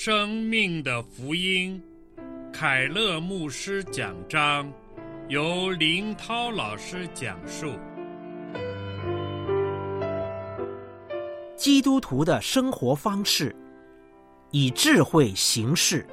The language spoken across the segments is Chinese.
生命的福音，凯勒牧师讲章，由林涛老师讲述。 基督徒的生活方式，以智慧行事。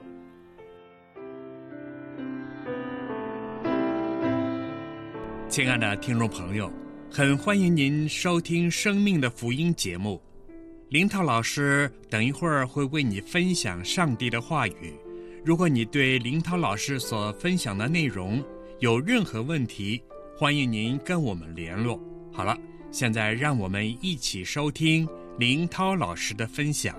亲爱的听众朋友，很欢迎您收听生命的福音节目。林涛老师等一会儿会为你分享上帝的话语。如果你对林涛老师所分享的内容有任何问题，欢迎您跟我们联络。好了，现在让我们一起收听林涛老师的分享。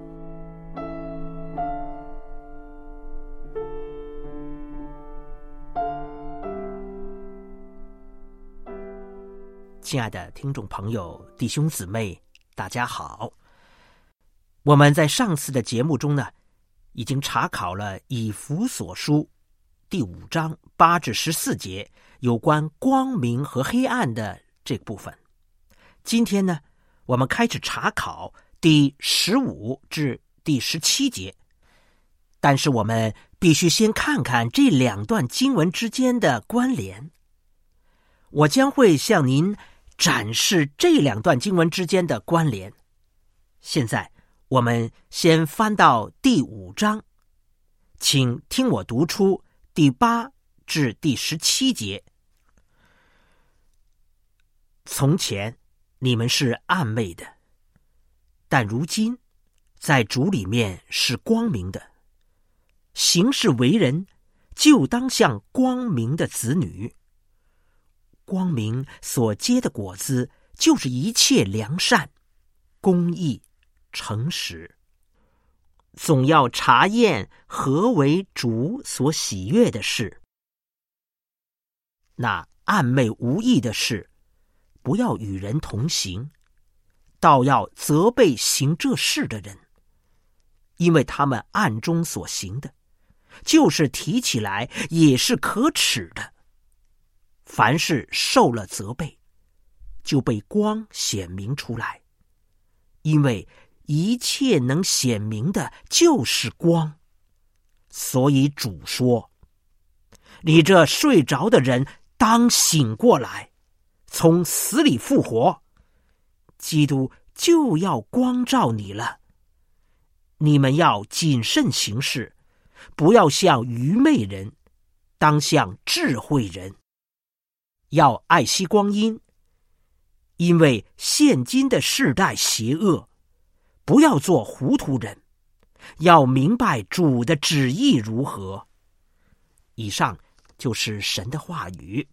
亲爱的听众朋友、弟兄姊妹，大家好。我们在上次的节目中呢，已经查考了以弗所书第5章8至14节有关光明和黑暗的这个部分。今天呢，我们开始查考第15至第17节。但是我们必须先看看这两段经文之间的关联。我将会向您展示这两段经文之间的关联。现在我们先翻到第5章，请听我读出第8至第17节。从前你们是暗昧的，但如今在主里面是光明的。行事为人，就当像光明的子女。光明所结的果子，就是一切良善、公义、诚实。总要查验何为主所喜悦的事。那暗昧无益的事，不要与人同行，倒要责备行这事的人，因为他们暗中所行的，就是提起来也是可耻的。凡是受了责备，就被光显明出来，因为一切能显明的就是光。所以主说，你这睡着的人当醒过来，从死里复活，基督就要光照你了。你们要谨慎行事，不要像愚昧人，当像智慧人。要爱惜光阴，因为现今的世代邪恶，不要做糊涂人，要明白主的旨意如何。以上就是神的话语。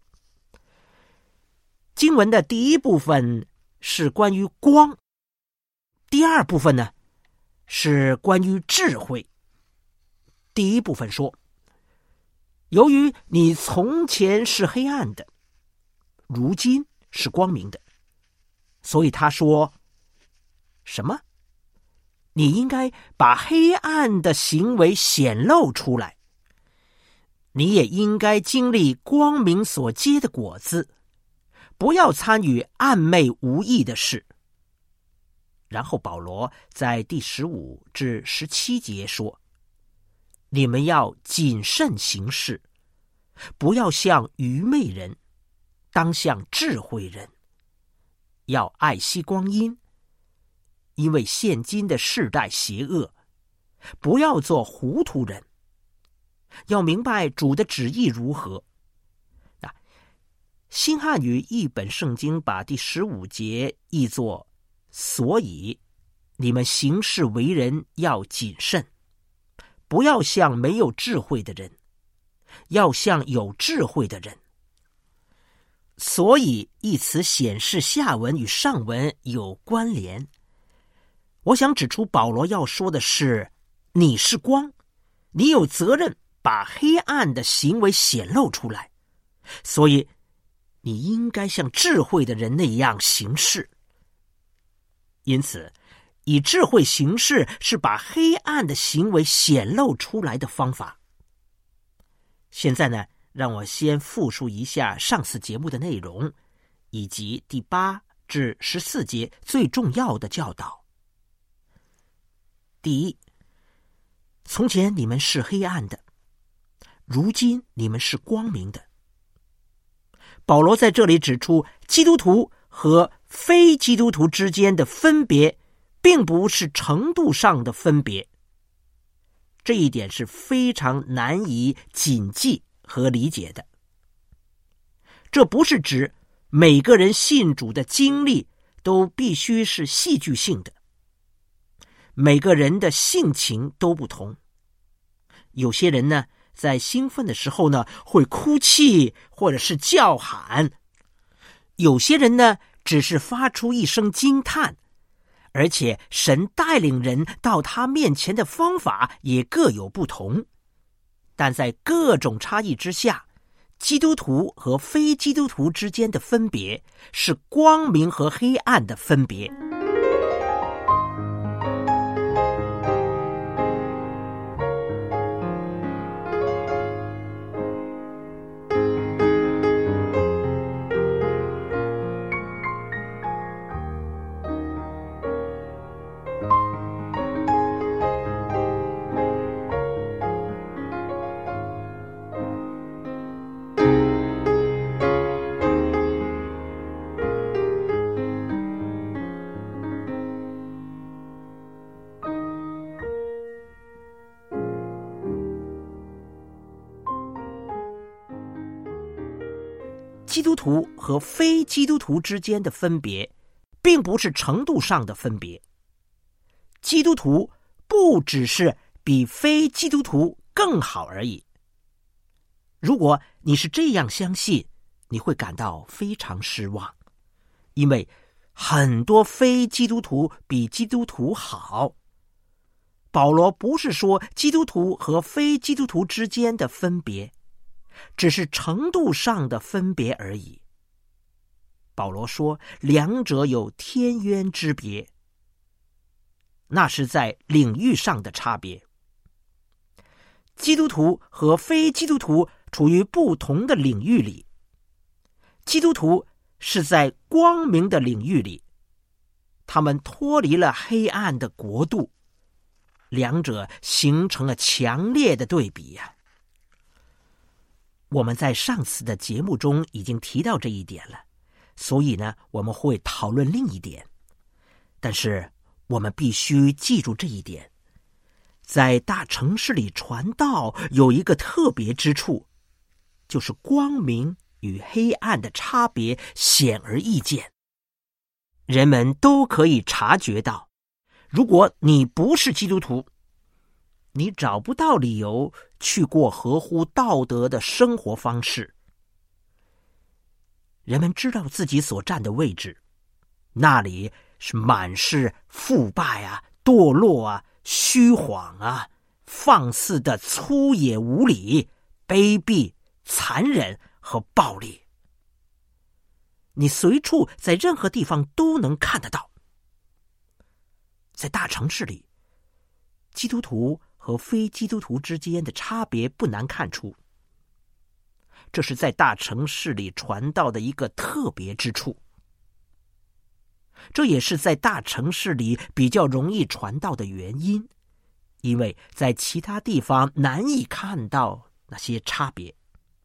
经文的第一部分是关于光，第二部分呢是关于智慧。第一部分说，由于你从前是黑暗的，如今是光明的，所以他说什么？你应该把黑暗的行为显露出来，你也应该经历光明所结的果子，不要参与暗昧无益的事。然后保罗在第15至17节说，你们要谨慎行事，不要像愚昧人，当像智慧人。要爱惜光阴，因为现今的世代邪恶，不要做糊涂人，要明白主的旨意如何。新汉语译本圣经把第15节译作，所以你们行事为人要谨慎，不要像没有智慧的人，要像有智慧的人。所以一词显示下文与上文有关联。我想指出保罗要说的是，你是光，你有责任把黑暗的行为显露出来，所以你应该像智慧的人那样行事。因此以智慧行事是把黑暗的行为显露出来的方法。现在呢，让我先复述一下上次节目的内容，以及第8至14节最重要的教导。第一， 从前你们是黑暗的，如今你们是光明的。保罗在这里指出，基督徒和非基督徒之间的分别，并不是程度上的分别。这一点是非常难以谨记和理解的。这不是指每个人信主的经历都必须是戏剧性的，每个人的性情都不同。有些人呢，在兴奋的时候呢，会哭泣或者是叫喊；有些人呢，只是发出一声惊叹。而且神带领人到他面前的方法也各有不同，但在各种差异之下，基督徒和非基督徒之间的分别是光明和黑暗的分别。基督徒和非基督徒之间的分别，并不是程度上的分别。基督徒不只是比非基督徒更好而已。如果你是这样相信，你会感到非常失望，因为很多非基督徒比基督徒好。保罗不是说基督徒和非基督徒之间的分别，只是程度上的分别而已。保罗说，两者有天渊之别，那是在领域上的差别。基督徒和非基督徒处于不同的领域里。基督徒是在光明的领域里，他们脱离了黑暗的国度，两者形成了强烈的对比呀。我们在上次的节目中已经提到这一点了，所以呢，我们会讨论另一点。但是我们必须记住这一点，在大城市里传道有一个特别之处，就是光明与黑暗的差别显而易见。人们都可以察觉到，如果你不是基督徒，你找不到理由去过合乎道德的生活方式。人们知道自己所站的位置，那里是满是腐败啊、堕落啊、虚晃啊、放肆的粗野无礼、卑鄙、残忍和暴力。你随处在任何地方都能看得到。在大城市里，基督徒和非基督徒之间的差别不难看出，这是在大城市里传道的一个特别之处。这也是在大城市里比较容易传道的原因，因为在其他地方难以看到那些差别。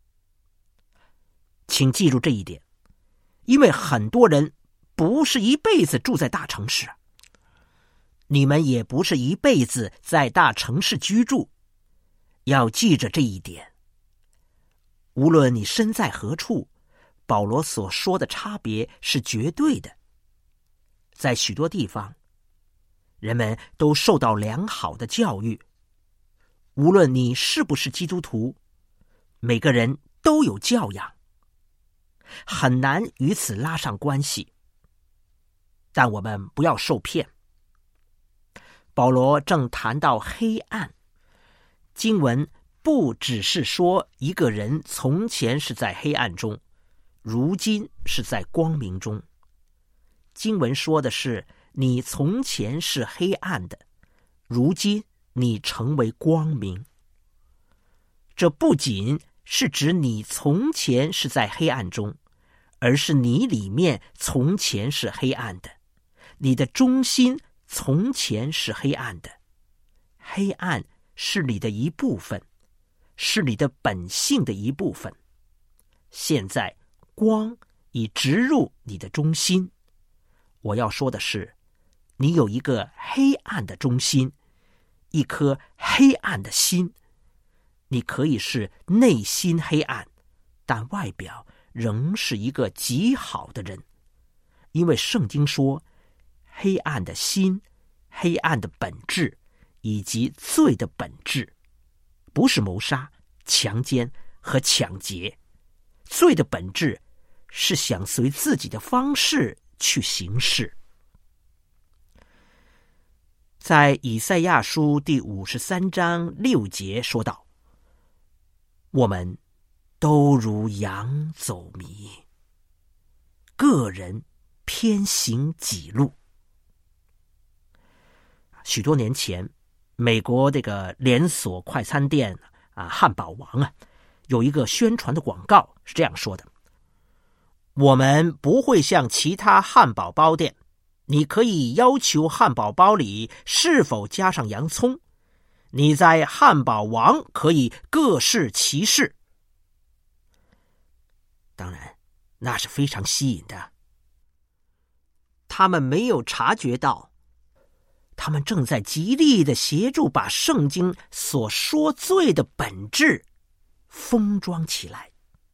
请记住这一点，因为很多人不是一辈子住在大城市，你们也不是一辈子在大城市居住，要记着这一点。无论你身在何处，保罗所说的差别是绝对的。在许多地方，人们都受到良好的教育，无论你是不是基督徒，每个人都有教养，很难与此拉上关系。但我们不要受骗。保罗正谈到黑暗，经文不只是说一个人从前是在黑暗中，如今是在光明中。经文说的是你从前是黑暗的，如今你成为光明。这不仅是指你从前是在黑暗中，而是你里面从前是黑暗的，你的中心从前是黑暗的。黑暗是你的一部分，是你的本性的一部分。现在光已植入你的中心。我要说的是，你有一个黑暗的中心，一颗黑暗的心。你可以是内心黑暗，但外表仍是一个极好的人，因为圣经说，黑暗的心、黑暗的本质以及罪的本质，不是谋杀、强奸和抢劫。罪的本质是想随自己的方式去行事。在以赛亚书第53章6节说道，我们都如羊走迷，个人偏行己路。许多年前，美国这个连锁快餐店汉堡王有一个宣传的广告是这样说的：我们不会像其他汉堡包店，你可以要求汉堡包里是否加上洋葱，你在汉堡王可以各适其适。当然，那是非常吸引的。他们没有察觉到，他们正在极力的协助把圣经所说罪的本质封装起来。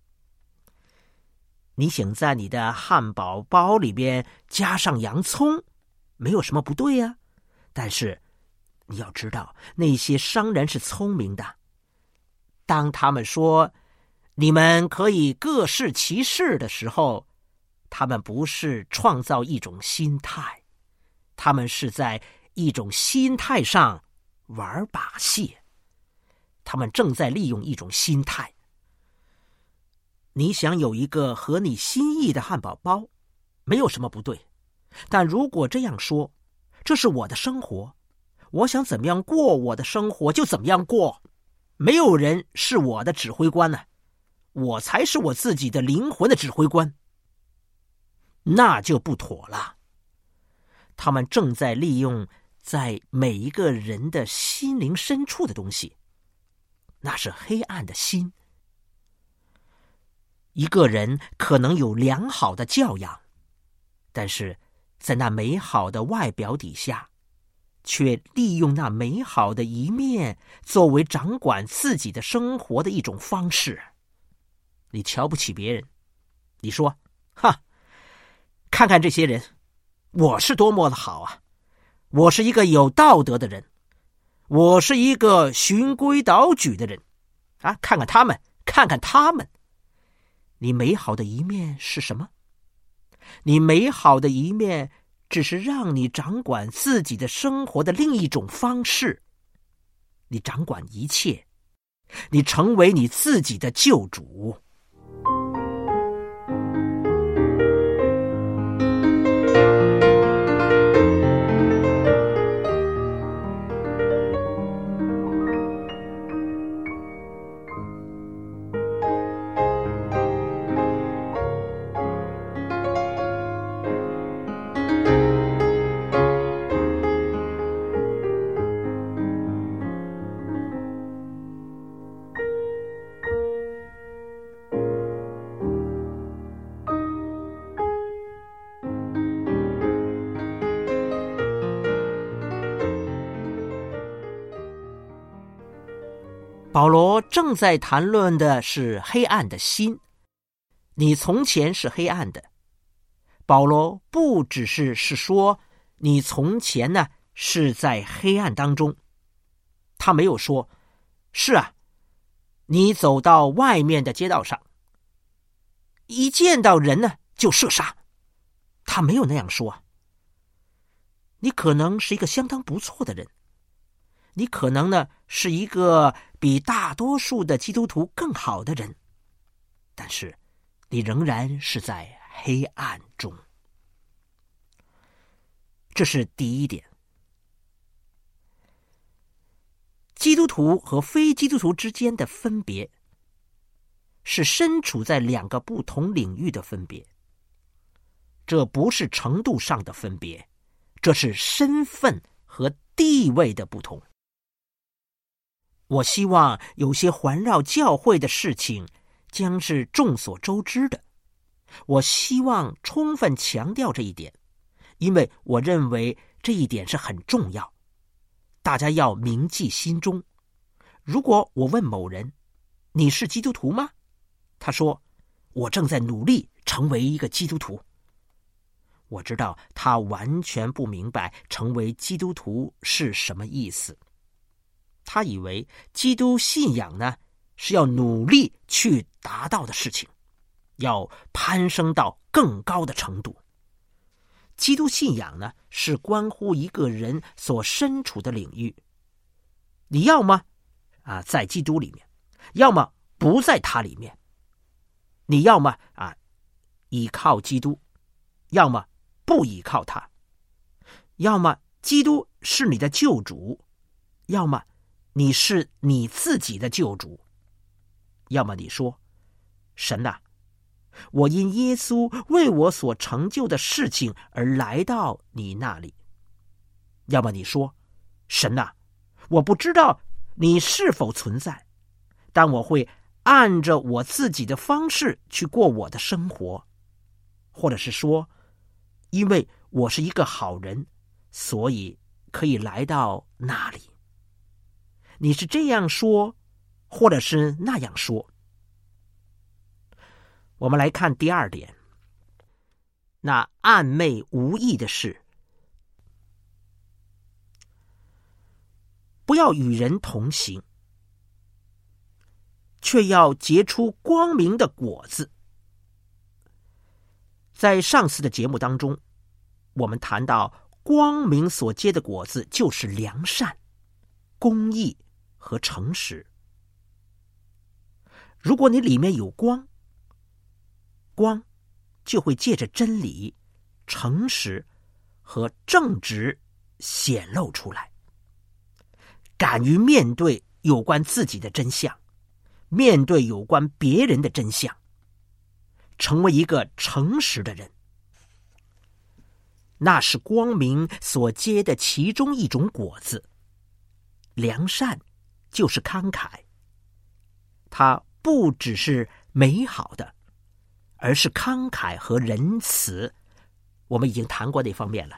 你想在你的汉堡包里边加上洋葱，没有什么不对啊。但是你要知道，那些商人是聪明的。当他们说你们可以各适其适的时候，他们不是创造一种心态，他们是在一种心态上玩把戏。他们正在利用一种心态。你想有一个合你心意的汉堡包，没有什么不对。但如果这样说，这是我的生活，我想怎么样过我的生活就怎么样过，没有人是我的指挥官呢，我才是我自己的灵魂的指挥官，那就不妥了。他们正在利用在每一个人的心灵深处的东西，那是黑暗的心。一个人可能有良好的教养，但是在那美好的外表底下，却利用那美好的一面作为掌管自己的生活的一种方式。你瞧不起别人，你说，看看这些人，我是多么的好啊，我是一个有道德的人，我是一个循规蹈矩的人看看他们，看看他们。你美好的一面是什么？你美好的一面只是让你掌管自己的生活的另一种方式。你掌管一切，你成为你自己的救主。保罗正在谈论的是黑暗的心。你从前是黑暗的。保罗不只是说你从前是在黑暗当中，他没有说是你走到外面的街道上，一见到人就射杀，他没有那样说。你可能是一个相当不错的人，你可能是一个比大多数的基督徒更好的人，但是你仍然是在黑暗中。这是第一点。基督徒和非基督徒之间的分别，是身处在两个不同领域的分别。这不是程度上的分别，这是身份和地位的不同。 我希望有些环绕教会的事情将是众所周知的。我希望充分强调这一点，因为我认为这一点是很重要，大家要铭记心中。如果我问某人，你是基督徒吗？他说，我正在努力成为一个基督徒。我知道他完全不明白成为基督徒是什么意思。他以为基督信仰呢，是要努力去达到的事情，要攀升到更高的程度。基督信仰呢，是关乎一个人所身处的领域。你要么在基督里面，要么不在他里面。你要么依靠基督，要么不依靠他。要么基督是你的救主，要么你是你自己的救主。要么你说，神啊，我因耶稣为我所成就的事情而来到你那里。要么你说，神啊，我不知道你是否存在，但我会按着我自己的方式去过我的生活。或者是说，因为我是一个好人，所以可以来到那里。你是这样说，或者是那样说。我们来看第二点，那暧昧无益的事。不要与人同行，却要结出光明的果子。在上次的节目当中，我们谈到光明所结的果子就是良善、公义和诚实。如果你里面有光，光就会借着真理、诚实和正直显露出来。敢于面对有关自己的真相，面对有关别人的真相，成为一个诚实的人，那是光明所结的其中一种果子。良善就是慷慨，它不只是美好的，而是慷慨和仁慈。我们已经谈过那方面了。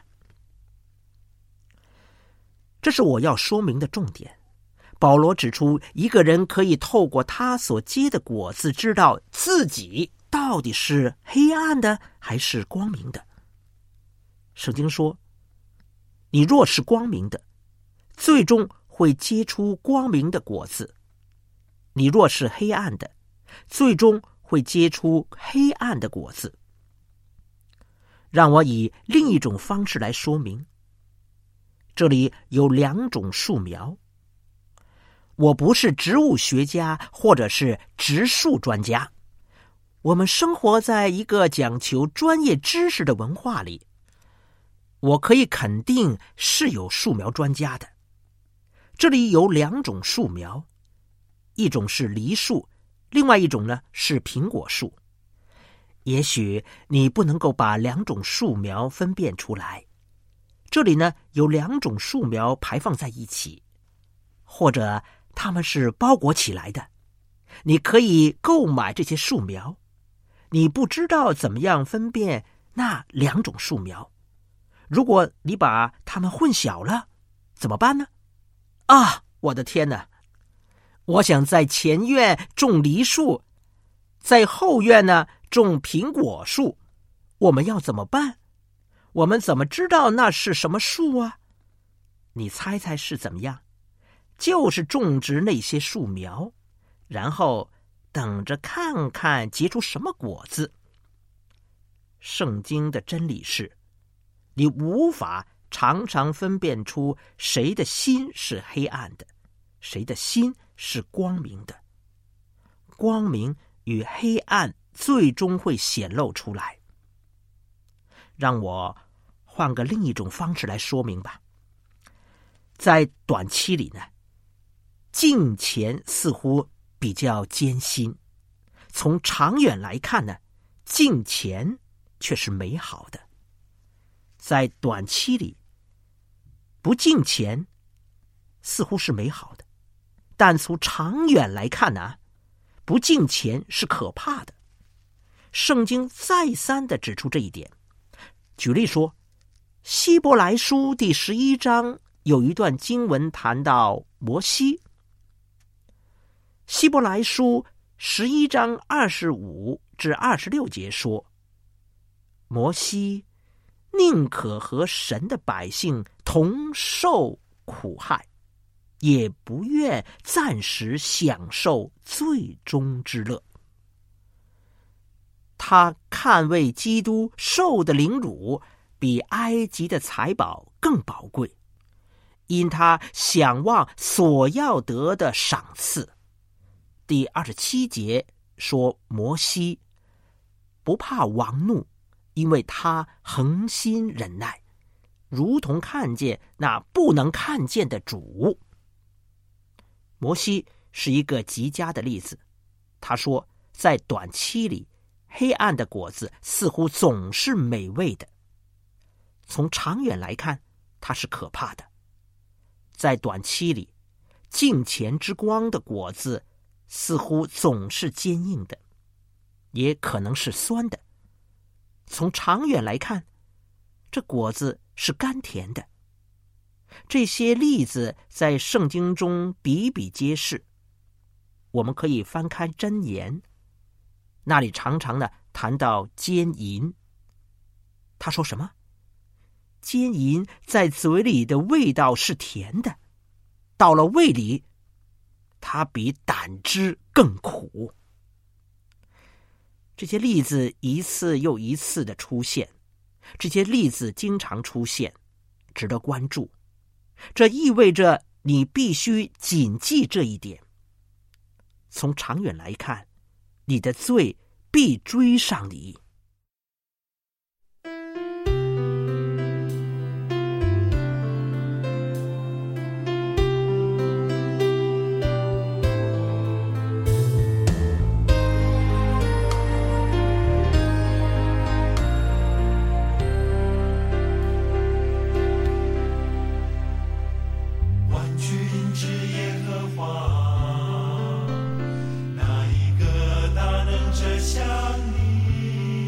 这是我要说明的重点。保罗指出，一个人可以透过他所结的果子，知道自己到底是黑暗的还是光明的。圣经说，你若是光明的，最终会结出光明的果子；你若是黑暗的，最终会结出黑暗的果子。让我以另一种方式来说明。这里有两种树苗。我不是植物学家或者是植树专家，我们生活在一个讲求专业知识的文化里。我可以肯定是有树苗专家的。这里有两种树苗，一种是梨树，另外一种呢是苹果树。也许你不能够把两种树苗分辨出来。这里呢有两种树苗排放在一起，或者它们是包裹起来的。你可以购买这些树苗，你不知道怎么样分辨那两种树苗。如果你把它们混淆了，怎么办呢？我的天哪！我想在前院种梨树，在后院呢种苹果树，我们要怎么办？我们怎么知道那是什么树啊？你猜猜是怎么样？就是种植那些树苗，然后等着看看结出什么果子。圣经的真理是，你无法常常分辨出谁的心是黑暗的，谁的心是光明的。光明与黑暗最终会显露出来。让我换个另一种方式来说明吧。在短期里呢，敬虔似乎比较艰辛，从长远来看呢，敬虔却是美好的。在短期里，不敬虔似乎是美好的， 但从长远来看呢，不敬虔是可怕的。圣经再三地指出这一点。举例说，希伯来书第11章有一段经文谈到摩西。希伯来书11章25至26节说，摩西宁可和神的百姓同受苦害，也不愿暂时享受罪中之乐。他看为基督受的凌辱比埃及的财宝更宝贵，因他想望所要得的赏赐。第27节说，摩西不怕王怒，因为他恒心忍耐，如同看见那不能看见的主。摩西是一个极佳的例子。他说，在短期里，黑暗的果子似乎总是美味的，从长远来看，它是可怕的。在短期里，敬虔之光的果子似乎总是坚硬的，也可能是酸的。从长远来看，这果子是甘甜的。这些例子在圣经中比比皆是。我们可以翻开箴言，那里常常呢谈到奸淫。他说什么？奸淫在嘴里的味道是甜的，到了胃里，它比胆汁更苦。这些例子一次又一次的出现，这些例子经常出现，值得关注。这意味着你必须谨记这一点。从长远来看，你的罪必追上你。 像你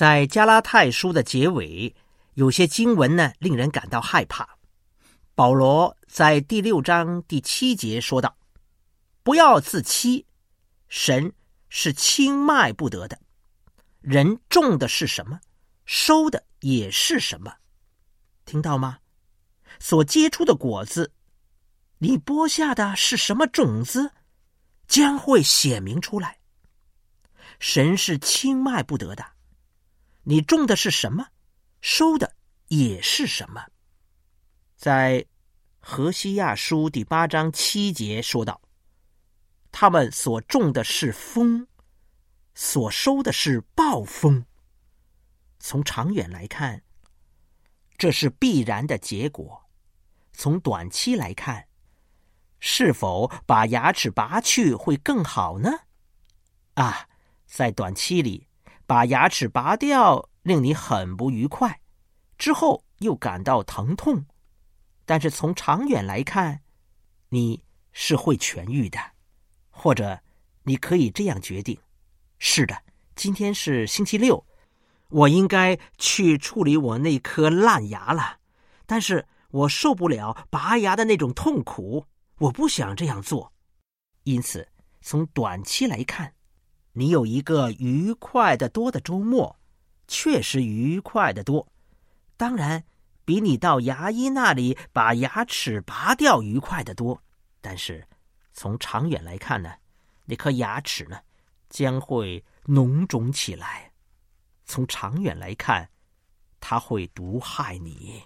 在加拉太书的结尾，有些经文呢令人感到害怕。保罗在第6章第7节说道：不要自欺，神是轻慢不得的，人种的是什么，收的也是什么。听到吗？所结出的果子，你播下的是什么种子，将会显明出来。神是轻慢不得的，你种的是什么，收的也是什么。在何西亚书第8章7节说道：他们所种的是风，所收的是暴风。从长远来看，这是必然的结果。从短期来看，是否把牙齿拔去会更好呢？在短期里，把牙齿拔掉令你很不愉快，之后又感到疼痛。但是从长远来看，你是会痊愈的。或者你可以这样决定：是的，今天是星期6，我应该去处理我那颗烂牙了，但是我受不了拔牙的那种痛苦，我不想这样做。因此从短期来看，你有一个愉快的多的周末，确实愉快的多，当然比你到牙医那里把牙齿拔掉愉快的多。但是从长远来看呢，那颗牙齿呢将会脓肿起来，从长远来看，它会毒害你。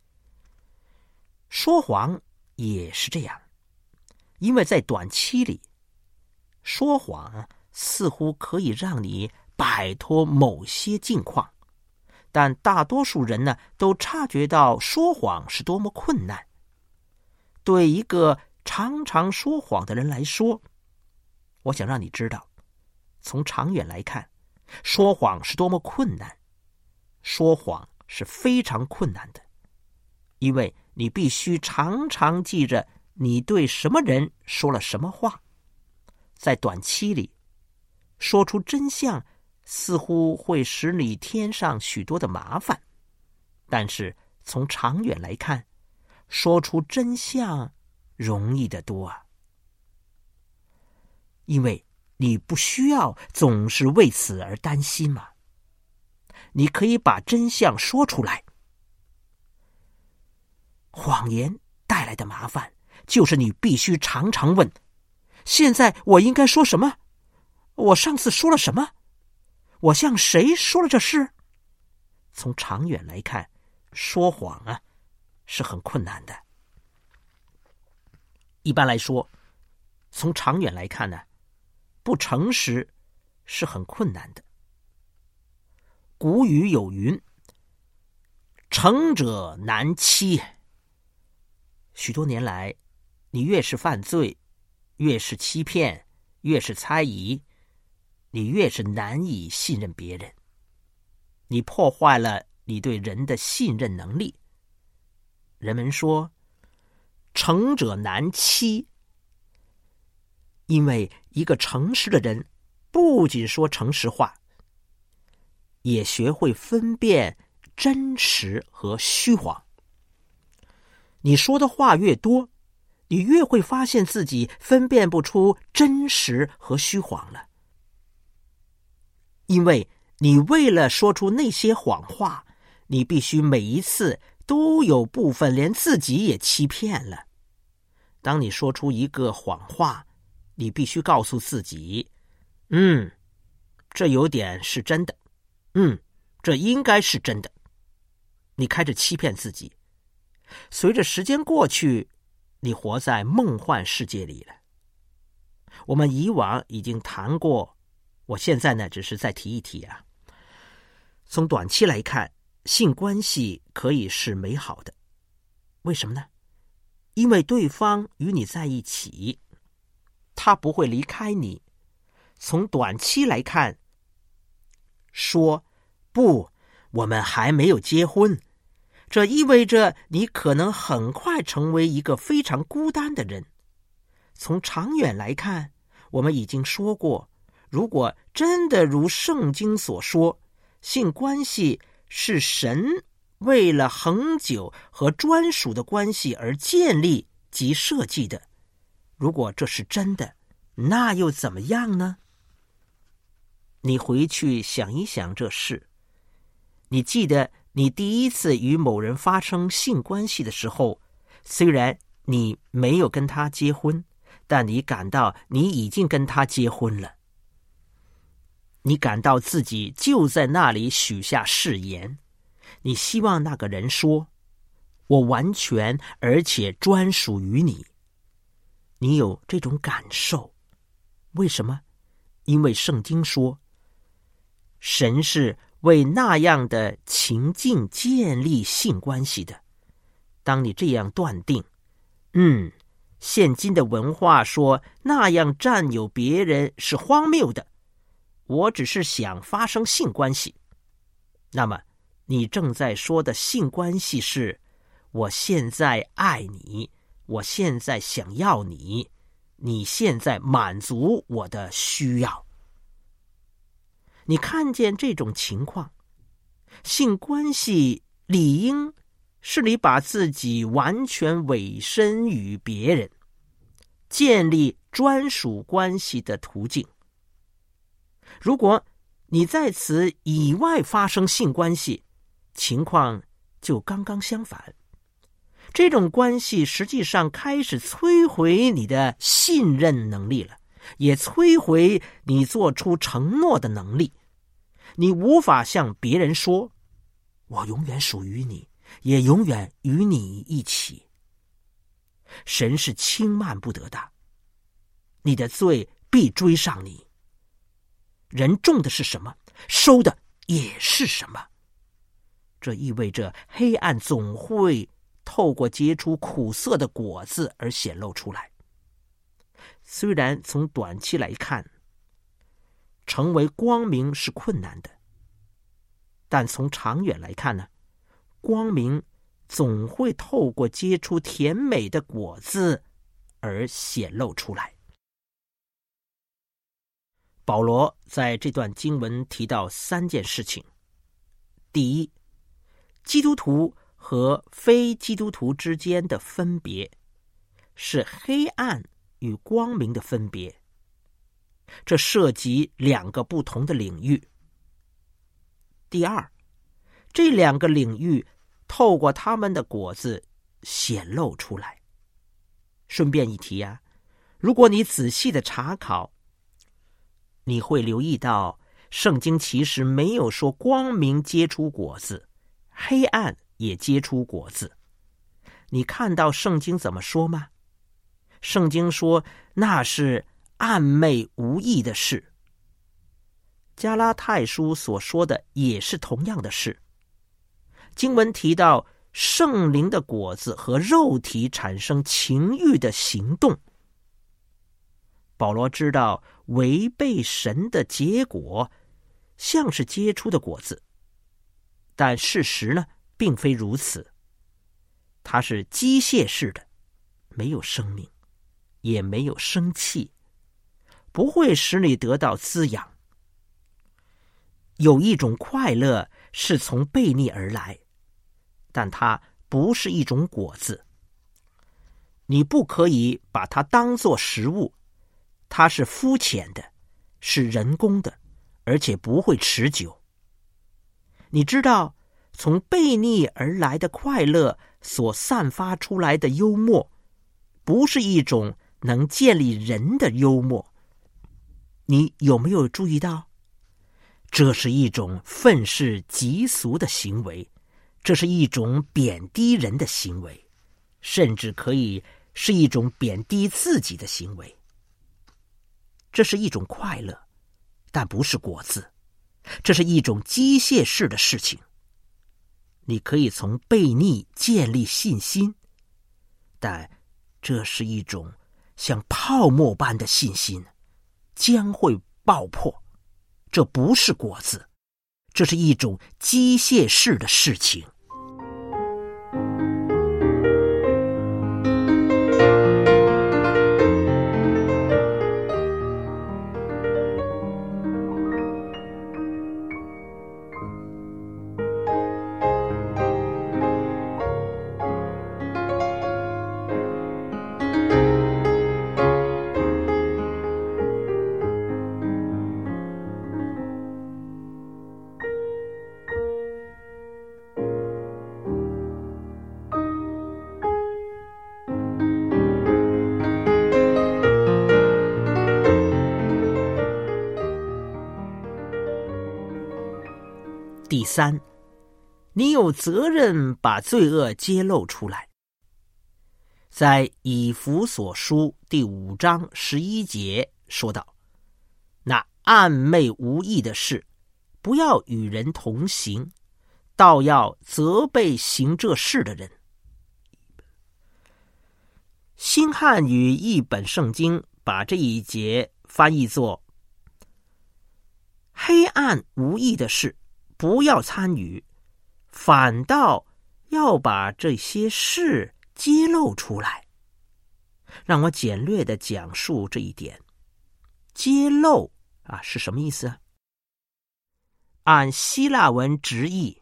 说谎也是这样，因为在短期里，说谎似乎可以让你摆脱某些境况，但大多数人呢都察觉到说谎是多么困难。对一个常常说谎的人来说，我想让你知道，从长远来看，说谎是多么困难。说谎是非常困难的，因为你必须常常记着你对什么人说了什么话。在短期里，说出真相似乎会使你添上许多的麻烦，但是从长远来看，说出真相容易得多啊。因为你不需要总是为此而担心嘛，你可以把真相说出来。谎言带来的麻烦就是你必须常常问：现在我应该说什么？我上次说了什么？我向谁说了这事？从长远来看，说谎是很困难的。一般来说，从长远来看呢，不诚实是很困难的。古语有云：诚者难欺。许多年来，你越是犯罪，越是欺骗，越是猜疑，你越是难以信任别人。你破坏了你对人的信任能力。人们说诚者难欺，因为一个诚实的人不仅说诚实话，也学会分辨真实和虚谎。你说的话越多，你越会发现自己分辨不出真实和虚谎了。因为你为了说出那些谎话，你必须每一次都有部分连自己也欺骗了。当你说出一个谎话，你必须告诉自己，这有点是真的，这应该是真的。你开始欺骗自己。随着时间过去，你活在梦幻世界里了。我们以往已经谈过，我现在呢只是再提一提啊。从短期来看，性关系可以是美好的。为什么呢？因为对方与你在一起，他不会离开你。从短期来看，说不，我们还没有结婚，这意味着你可能很快成为一个非常孤单的人。从长远来看，我们已经说过，如果真的如圣经所说， 性关系是神为了恒久和专属的关系而建立及设计的。如果这是真的，那又怎么样呢？你回去想一想这事。你记得你第一次与某人发生性关系的时候，虽然你没有跟他结婚，但你感到你已经跟他结婚了。你感到自己就在那里许下誓言，你希望那个人说，我完全而且专属于你。你有这种感受，为什么？因为圣经说，神是为那样的情境建立性关系的。当你这样断定，现今的文化说那样占有别人是荒谬的，我只是想发生性关系。那么你正在说的性关系是，我现在爱你，我现在想要你，你现在满足我的需要。你看见这种情况，性关系理应是你把自己完全委身于别人，建立专属关系的途径。如果你在此以外发生性关系，情况就刚刚相反。这种关系实际上开始摧毁你的信任能力了，也摧毁你做出承诺的能力。你无法向别人说，我永远属于你，也永远与你一起。神是轻慢不得的，你的罪必追上你。人种的是什么，收的也是什么。这意味着黑暗总会透过结出苦涩的果子而显露出来。虽然从短期来看，成为光明是困难的，但从长远来看呢，光明总会透过结出甜美的果子而显露出来。保罗在这段经文提到3件事情。第一，基督徒和非基督徒之间的分别，是黑暗与光明的分别。这涉及2个不同的领域。第二，这2个领域透过他们的果子显露出来。顺便一提啊，如果你仔细的查考，你会留意到圣经其实没有说光明结出果子，黑暗也结出果子。你看到圣经怎么说吗？圣经说那是暗昧无益的事。加拉太书所说的也是同样的事。经文提到圣灵的果子和肉体产生情欲的行动。保罗知道违背神的结果像是结出的果子，但事实呢，并非如此。它是机械式的，没有生命，也没有生气，不会使你得到滋养。有一种快乐是从悖逆而来，但它不是一种果子。你不可以把它当作食物，它是肤浅的，是人工的，而且不会持久。你知道，从悖逆而来的快乐所散发出来的幽默，不是一种能建立人的幽默。你有没有注意到？这是一种愤世嫉俗的行为，这是一种贬低人的行为，甚至可以是一种贬低自己的行为。这是一种快乐，但不是果子，这是一种机械式的事情。你可以从悖逆建立信心，但这是一种像泡沫般的信心，将会爆破。这不是果子，这是一种机械式的事情。 3，你有责任把罪恶揭露出来。在以弗所书第5章11节说道，那暗昧无益的事，不要与人同行，倒要责备行这事的人。新汉语译本圣经把这一节翻译作，黑暗无益的事不要参与，反倒要把这些事揭露出来。让我简略地讲述这一点。揭露是什么意思啊？按希腊文直译，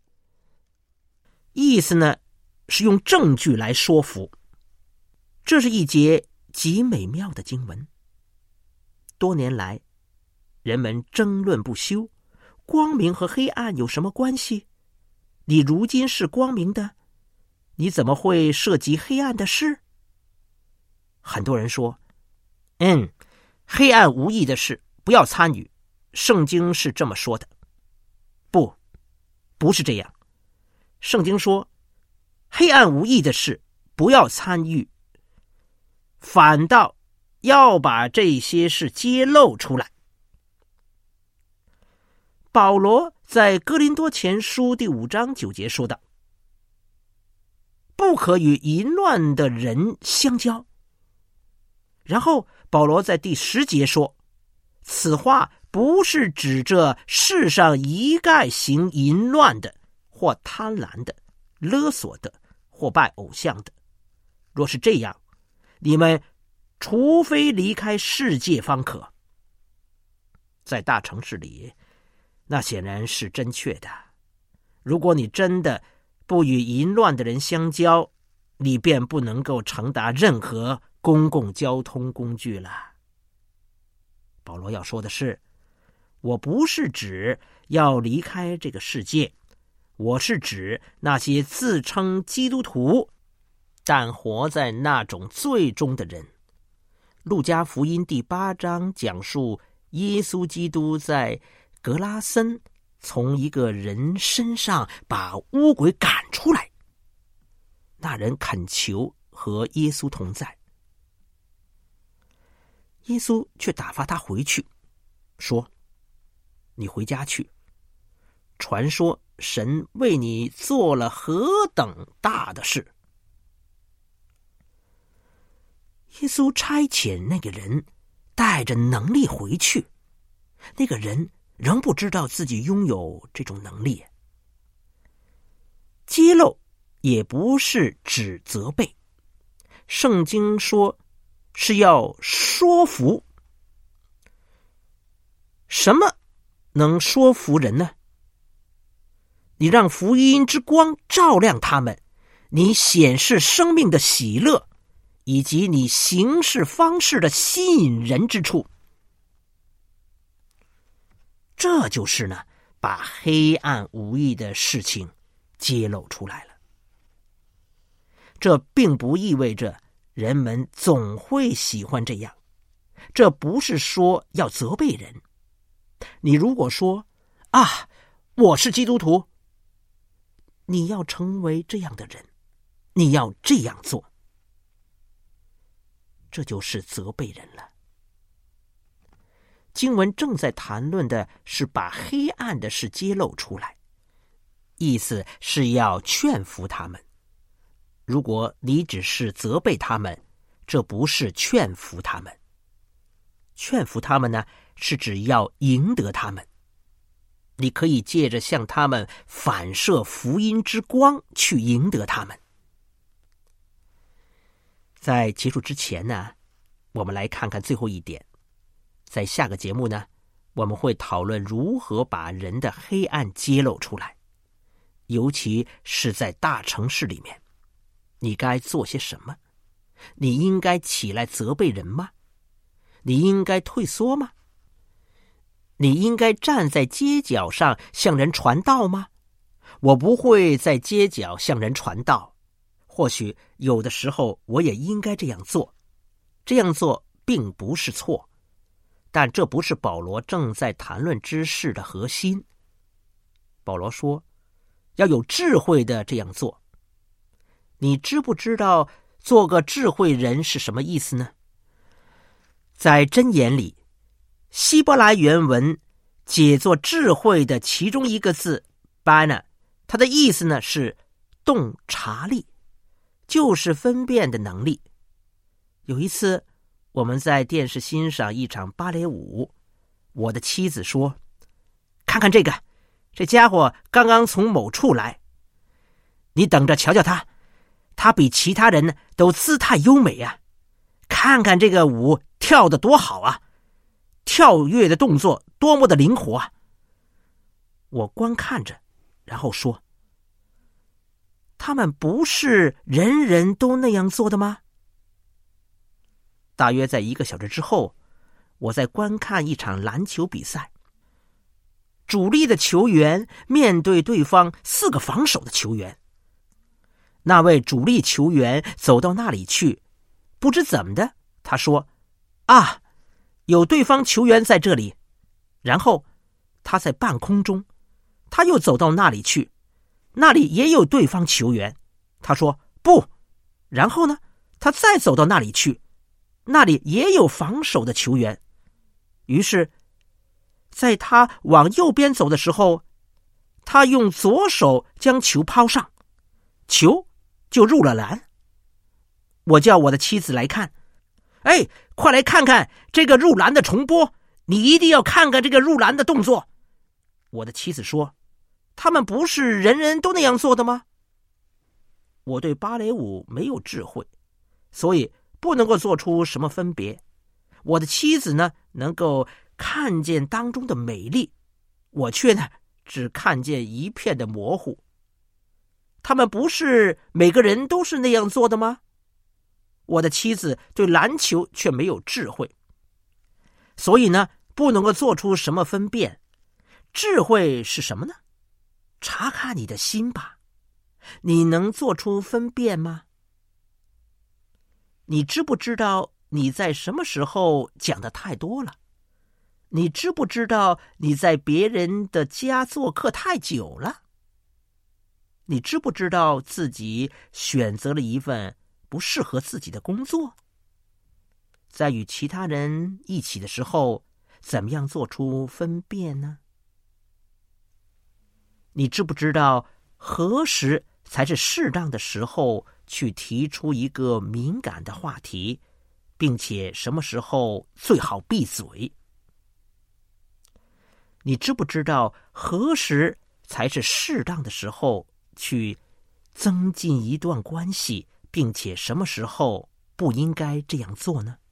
意思呢是用证据来说服。这是一节极美妙的经文。多年来，人们争论不休，光明和黑暗有什么关系？你如今是光明的，你怎么会涉及黑暗的事？很多人说，黑暗无益的事不要参与，圣经是这么说的。不是这样。圣经说，黑暗无益的事不要参与，反倒要把这些事揭露出来。保罗在哥林多前书第5章9节说道，不可与淫乱的人相交。然后保罗在第10节说，此话不是指这世上一概行淫乱的，或贪婪的，勒索的，或拜偶像的。若是这样，你们除非离开世界方可。在大城市里，那显然是真确的。如果你真的不与淫乱的人相交，你便不能够乘搭任何公共交通工具了。保罗要说的是，我不是指要离开这个世界，我是指那些自称基督徒但活在那种罪中的人。路加福音第8章讲述耶稣基督在格拉森从一个人身上把污鬼赶出来，那人恳求和耶稣同在，耶稣却打发他回去，说，你回家去，传说神为你做了何等大的事。耶稣差遣那个人带着能力回去，那个人仍不知道自己拥有这种能力。揭露也不是指责备，圣经说是要说服。什么能说服人呢？你让福音之光照亮他们，你显示生命的喜乐，以及你行事方式的吸引人之处。这就是呢，把黑暗无益的事情揭露出来了。这并不意味着人们总会喜欢这样，这不是说要责备人。你如果说我是基督徒，你要成为这样的人，你要这样做，这就是责备人了。经文正在谈论的是把黑暗的事揭露出来，意思是要劝服他们。如果你只是责备他们，这不是劝服他们。劝服他们呢，是指要赢得他们。你可以借着向他们反射福音之光去赢得他们。在结束之前呢，我们来看看最后一点。在下个节目呢，我们会讨论如何把人的黑暗揭露出来，尤其是在大城市里面。你该做些什么？你应该起来责备人吗？你应该退缩吗？你应该站在街角上向人传道吗？我不会在街角向人传道，或许有的时候我也应该这样做。这样做并不是错，但这不是保罗正在谈论之事的核心。 保罗说，要有智慧的这样做。你知不知道做个智慧人是什么意思呢？在箴言里，希伯来原文解作智慧的其中一个字 bana， 它的意思呢是洞察力，就是分辨的能力。有一次我们在电视欣赏一场芭蕾舞，我的妻子说，看看这个，这家伙刚刚从某处来，你等着瞧瞧他比其他人都姿态优美啊，看看这个舞跳得多好啊，跳跃的动作多么的灵活啊。我观看着，然后说，他们不是人人都那样做的吗？大约在1个小时之后，我在观看一场篮球比赛，主力的球员面对对方4个防守的球员，那位主力球员走到那里去，不知怎么的，他说，啊，有对方球员在这里。然后他在半空中，他又走到那里去，那里也有对方球员。他说，不。然后呢，他再走到那里去，那里也有防守的球员。于是在他往右边走的时候，他用左手将球抛上，球就入了篮。我叫我的妻子来看，哎，快来看看这个入篮的重播，你一定要看看这个入篮的动作。我的妻子说，他们不是人人都那样做的吗？我对芭蕾舞没有智慧，所以不能够做出什么分别。我的妻子呢，能够看见当中的美丽，我却呢，只看见一片的模糊。他们不是每个人都是那样做的吗？我的妻子对篮球却没有智慧，所以呢，不能够做出什么分辨。智慧是什么呢？查看你的心吧，你能做出分辨吗？你知不知道你在什么时候讲的太多了？你知不知道你在别人的家做客太久了？你知不知道自己选择了一份不适合自己的工作？在与其他人一起的时候，怎么样做出分辨呢？你知不知道何时才是适当的时候去提出一个敏感的话题，并且什么时候最好闭嘴？你知不知道何时才是适当的时候去增进一段关系，并且什么时候不应该这样做呢？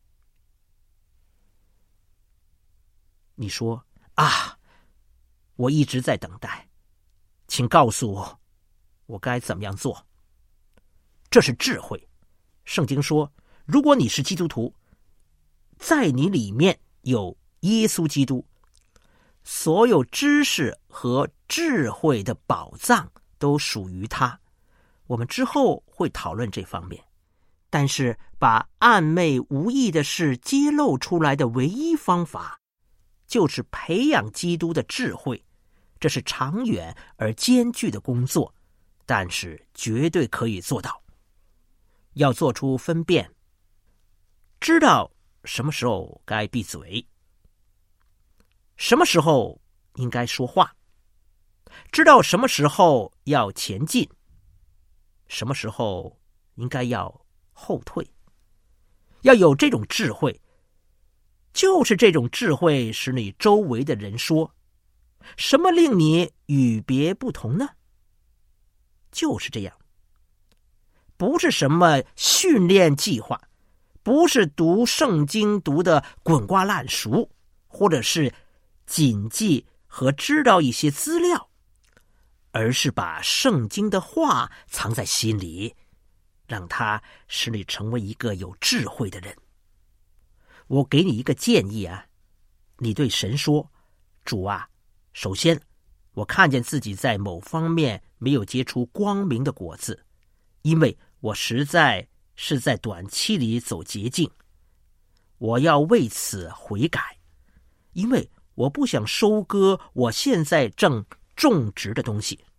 你说，啊，我一直在等待，请告诉我，我该怎么样做？这是智慧。圣经说，如果你是基督徒，在你里面有耶稣基督，所有知识和智慧的宝藏都属于他。我们之后会讨论这方面，但是把暗昧无益的事揭露出来的唯一方法，就是培养基督的智慧。这是长远而艰巨的工作，但是绝对可以做到。要做出分辨，知道什么时候该闭嘴，什么时候应该说话，知道什么时候要前进，什么时候应该要后退。要有这种智慧，就是这种智慧使你周围的人说，什么令你与别不同呢？就是这样，不是什么训练计划，不是读圣经读得滚瓜烂熟，或者是谨记和知道一些资料，而是把圣经的话藏在心里，让它使你成为一个有智慧的人。我给你一个建议啊，你对神说，主啊，首先我看见自己在某方面没有结出光明的果子，因为我实在是在短期里走捷径，我要为此悔改，因为我不想收割我现在正种植的东西。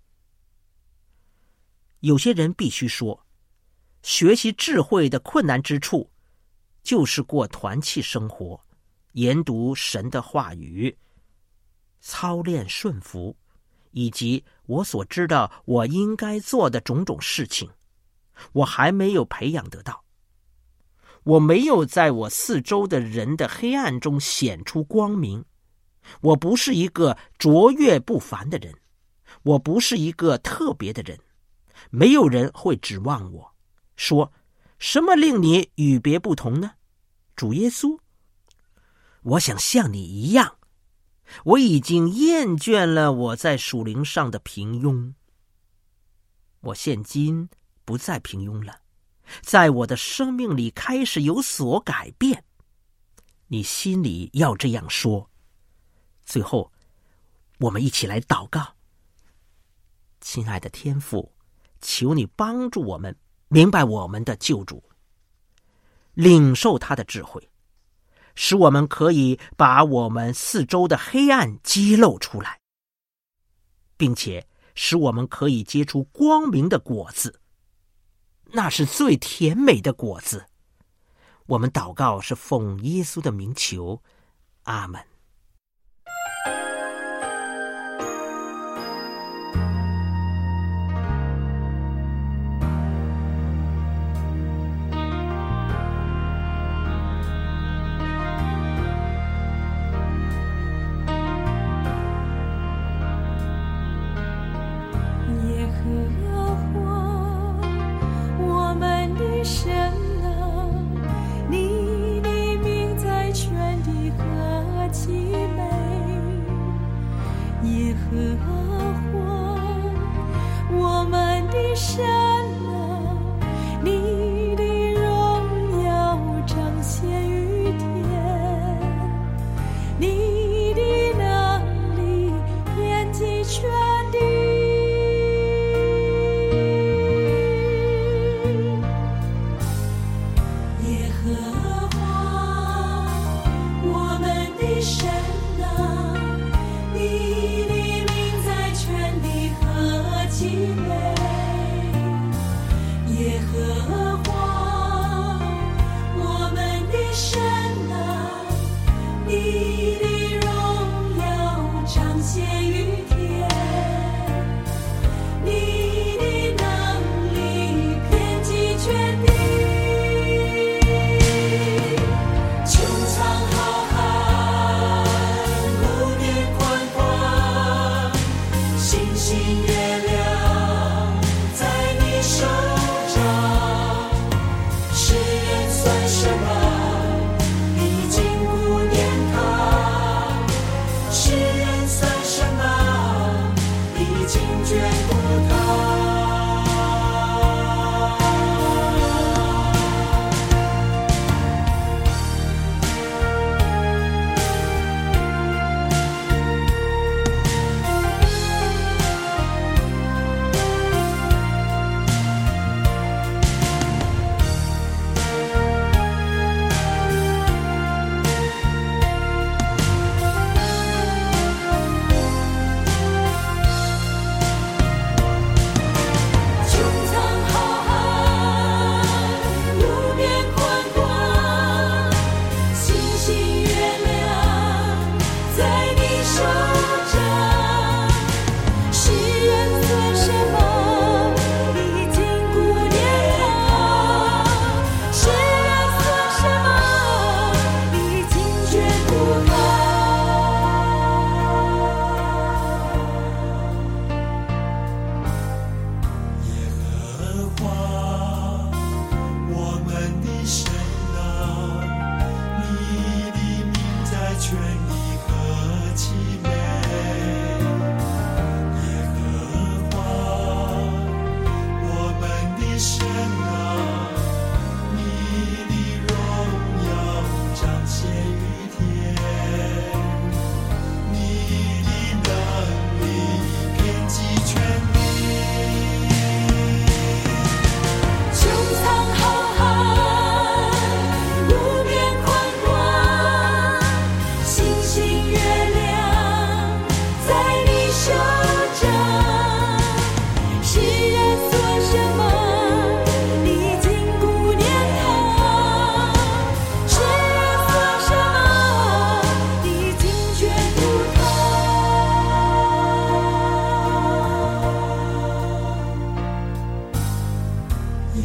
有些人必须说，学习智慧的困难之处，就是过团契生活，研读神的话语，操练顺服，以及我所知道我应该做的种种事情，我还没有培养得到。我没有在我四周的人的黑暗中显出光明。我不是一个卓越不凡的人，我不是一个特别的人。没有人会指望我，说什么令你与别不同呢？主耶稣，我想像你一样，我已经厌倦了我在属灵上的平庸。我现今不再平庸了，在我的生命里开始有所改变。你心里要这样说。最后，我们一起来祷告。亲爱的天父，求你帮助我们明白我们的救主，领受他的智慧，使我们可以把我们四周的黑暗揭露出来，并且使我们可以结出光明的果子，那是最甜美的果子。我们祷告是奉耶稣的名求，阿们。 星星月亮在你手掌。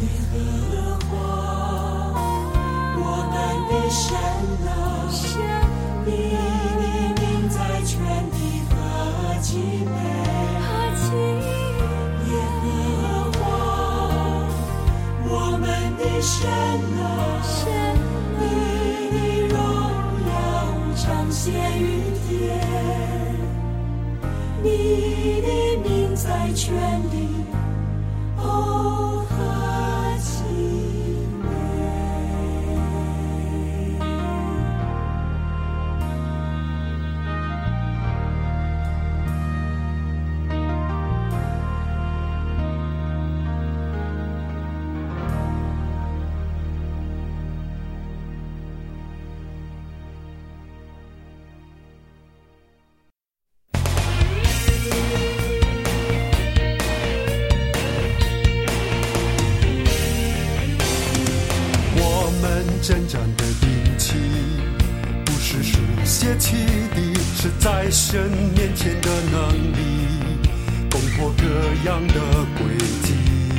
征战的兵器不是书写起的，是在神面前的能力，攻破各样的诡计。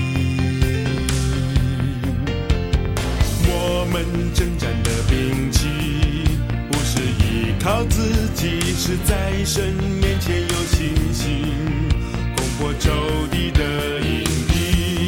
我们征战的兵器不是依靠自己，是在神面前有信心，攻破仇敌的营地。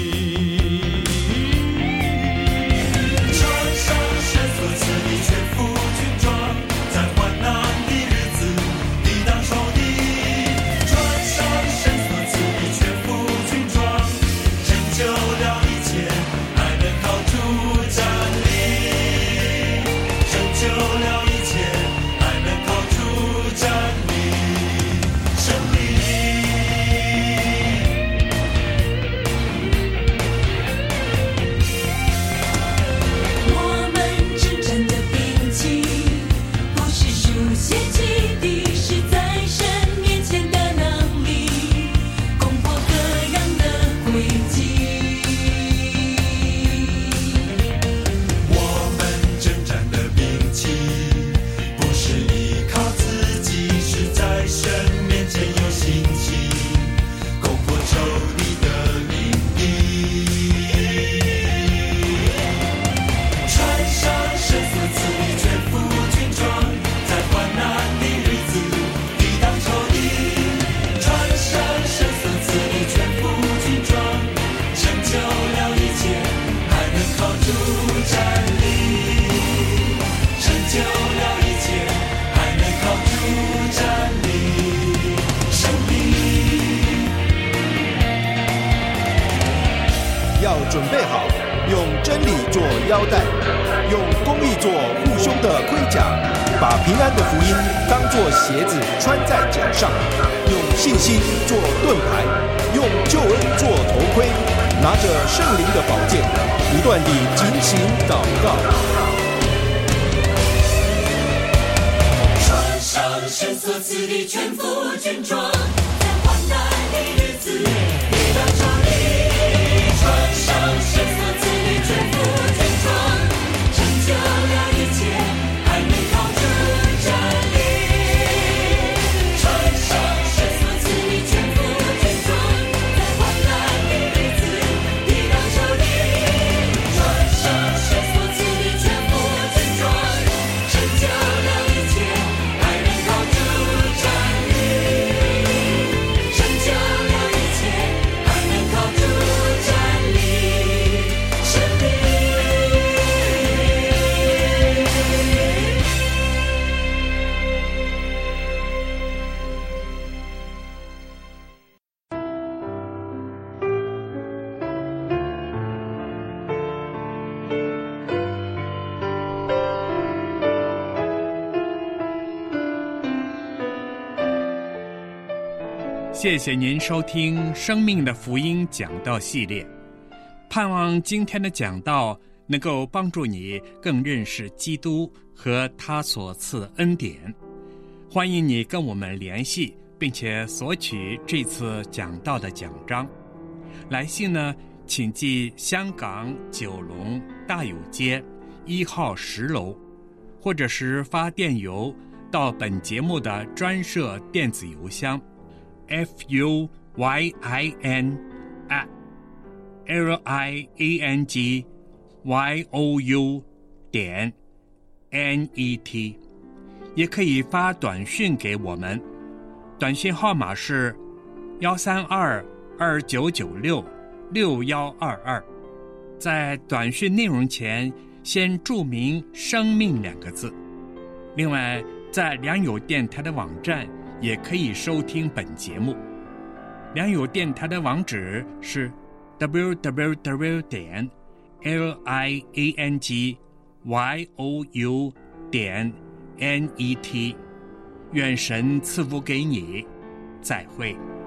准备好，用真理做腰带，用公义做护胸的盔甲，把平安的福音当作鞋子穿在脚上，用信心做盾牌，用救恩做头盔，拿着圣灵的宝剑，不断地警醒祷告。 穿上神所赐的全副军装，在患难的日子抵挡仇敌。穿上神所赐的全副军装，成就了一切，还能靠主站立。穿上神所赐的全副军装，在患难的日子抵挡仇敌。穿上神所赐的全副军装，成就了一切，还能靠主站立。成就了一切，还能靠主站立。 谢谢您收听生命的福音讲道系列，盼望今天的讲道能够帮助你更认识基督和他所赐恩典。欢迎你跟我们联系，并且索取这次讲道的奖章。来信呢，请寄香港九龙大有街1号10楼，或者是发电邮到本节目的专设电子邮箱 LIANGYOU.NET，也可以发短讯给我们，短讯号码是132-2996-6122，在短讯内容前先注明生命2个字。另外，在良友电台的网站也可以收听本节目。良友电台的网址是 www.liangyou.net。愿神赐福给你，再会。